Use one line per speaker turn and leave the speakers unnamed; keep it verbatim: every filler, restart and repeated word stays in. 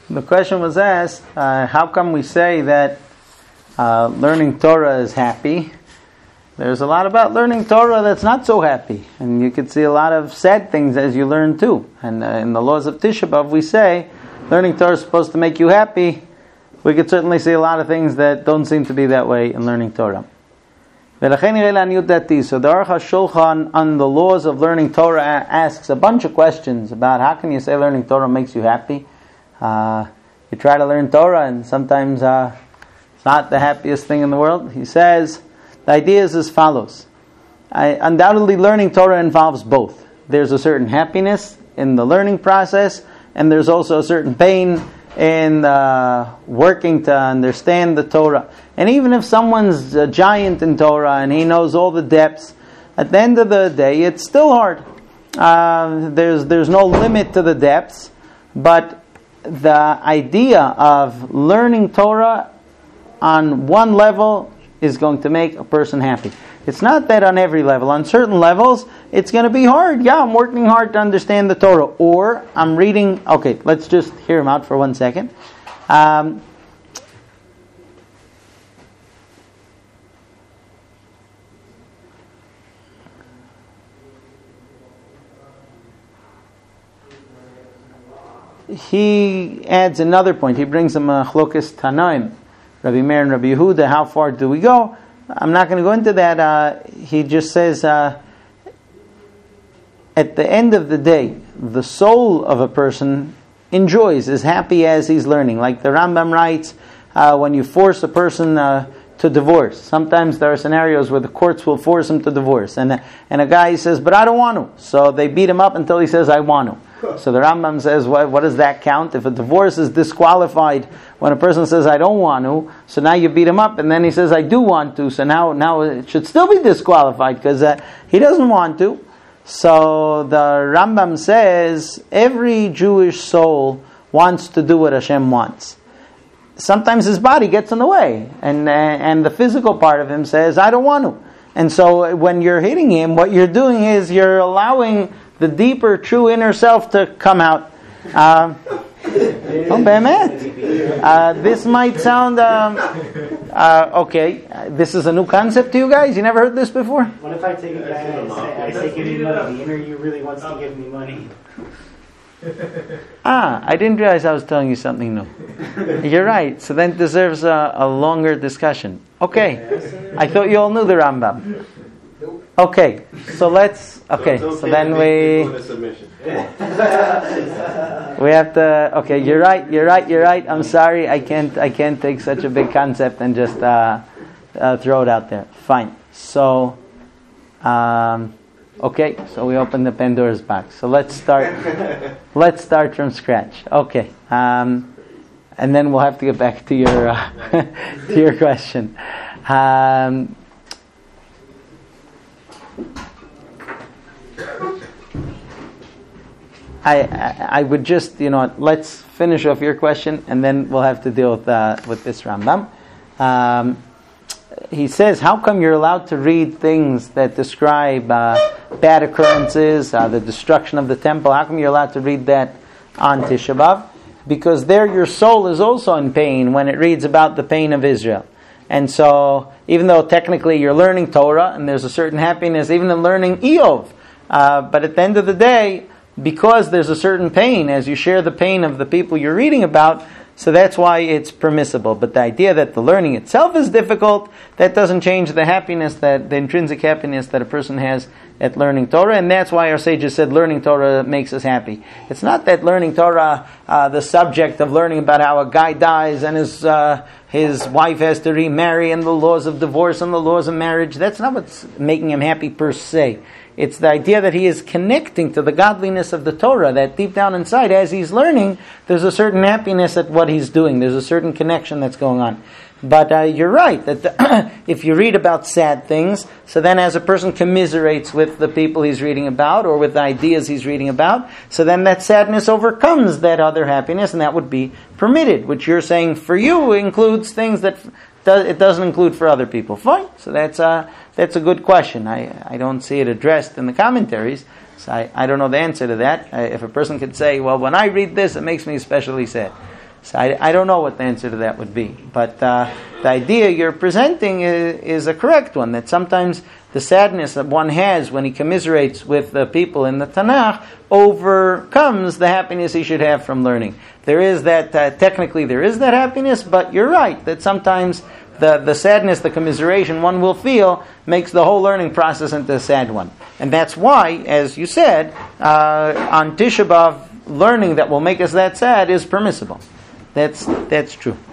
The question was asked, uh, how come we say that uh, learning Torah is happy? There's a lot about learning Torah that's not so happy. And you could see a lot of sad things as you learn too. And uh, in the laws of Tisha B'Av we say, learning Torah is supposed to make you happy. We could certainly see a lot of things that don't seem to be that way in learning Torah. So the Aruch HaShulchan on the laws of learning Torah asks a bunch of questions about how can you say learning Torah makes you happy. Uh, you try to learn Torah and sometimes uh, it's not the happiest thing in the world. He says, the idea is as follows. I, undoubtedly learning Torah involves both. There's a certain happiness in the learning process and there's also a certain pain in uh, working to understand the Torah. And even if someone's a giant in Torah and he knows all the depths, at the end of the day, it's still hard. Uh, there's there's no limit to the depths, but the idea of learning Torah on one level is going to make a person happy. It's not that on every level. On certain levels, it's going to be hard. Yeah, I'm working hard to understand the Torah. Or I'm reading... Okay, let's just hear him out for one second. Um, he adds another point. He brings him a Chlokes Tanaim. Rabbi Meir and Rabbi Yehuda, how far do we go? I'm not going to go into that. Uh, he just says, uh, at the end of the day, the soul of a person enjoys, is happy as he's learning. Like the Rambam writes, uh, when you force a person uh, to divorce, sometimes there are scenarios where the courts will force him to divorce. And, and a guy says, but I don't want to. So they beat him up until he says, I want to. So the Rambam says, what, what does that count? If a divorce is disqualified when a person says, I don't want to, so now you beat him up, and then he says, I do want to, so now now it should still be disqualified because uh, he doesn't want to. So the Rambam says, every Jewish soul wants to do what Hashem wants. Sometimes his body gets in the way, and uh, and the physical part of him says, I don't want to. And so when you're hitting him, what you're doing is you're allowing the deeper, true inner self to come out. Uh, oh, be'emet. Uh, this might sound um, uh, okay. Uh, this is a new concept to you guys. You never heard this before?
What if I take a guy and say, I say, give me money. The inner you really wants to give me money.
Ah, I didn't realize I was telling you something new. You're right. So then it deserves a, a longer discussion. Okay. I thought you all knew the Rambam. Okay, so let's. Okay, so then we. We have to. Okay, you're right. You're right. You're right. I'm sorry. I can't. I can't take such a big concept and just uh, uh, throw it out there. Fine. So, um, okay. So we open the Pandora's box. So let's start. Let's start from scratch. Okay, um, and then we'll have to get back to your uh, to your question. Um, I, I I would just, you know, let's finish off your question and then we'll have to deal with uh, with this Rambam. Um, he says, how come you're allowed to read things that describe uh, bad occurrences, uh, the destruction of the temple? How come you're allowed to read that on Tisha B'Av? Because there your soul is also in pain when it reads about the pain of Israel. And so, even though technically you're learning Torah, and there's a certain happiness even in learning Eov, uh, but at the end of the day, because there's a certain pain, as you share the pain of the people you're reading about, so that's why it's permissible. But the idea that the learning itself is difficult, that doesn't change the happiness, that the intrinsic happiness that a person has at learning Torah, and that's why our sages said learning Torah makes us happy. It's not that learning Torah, uh, the subject of learning about how a guy dies and his uh, his wife has to remarry and the laws of divorce and the laws of marriage, that's not what's making him happy per se. It's the idea that he is connecting to the godliness of the Torah, that deep down inside, as he's learning, there's a certain happiness at what he's doing. There's a certain connection that's going on. But uh, you're right, that the, if you read about sad things, so then as a person commiserates with the people he's reading about, or with the ideas he's reading about, so then that sadness overcomes that other happiness, and that would be permitted, which you're saying for you includes things that do, it doesn't include for other people. Fine, so that's a, that's a good question. I, I don't see it addressed in the commentaries, so I, I don't know the answer to that. I, if a person could say, well, when I read this, it makes me especially sad. So I, I don't know what the answer to that would be. But uh, the idea you're presenting is, is a correct one, that sometimes the sadness that one has when he commiserates with the people in the Tanakh overcomes the happiness he should have from learning. There is that, uh, technically there is that happiness, but you're right, that sometimes the, the sadness, the commiseration one will feel makes the whole learning process into a sad one. And that's why, as you said, uh, on Tisha B'Av, learning that will make us that sad is permissible. That's that's true.